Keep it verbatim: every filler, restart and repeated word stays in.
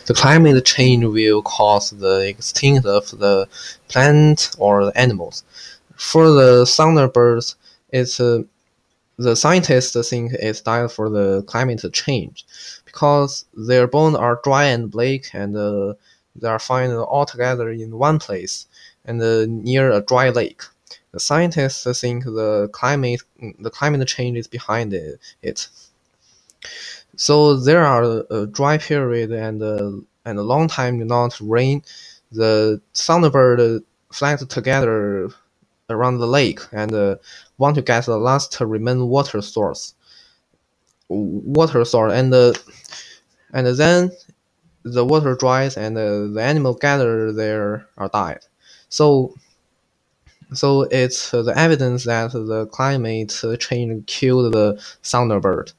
the climate change will cause the extinct of the plant or the animals. For the thunderbirds, it's uh, the scientists think it's died for the climate change because their bones are dry and black, and uh, they are found all together in one place and uh, near a dry lake. The scientists think the climate the climate change is behind it. it. So there are a dry period and a, and a long time not rain. The thunderbird flies together around the lake and uh, want to get the last remaining water source. Water source and uh, and then the water dries and uh, the animal gather there are died. So so it's uh, the evidence that the climate change killed the thunderbird.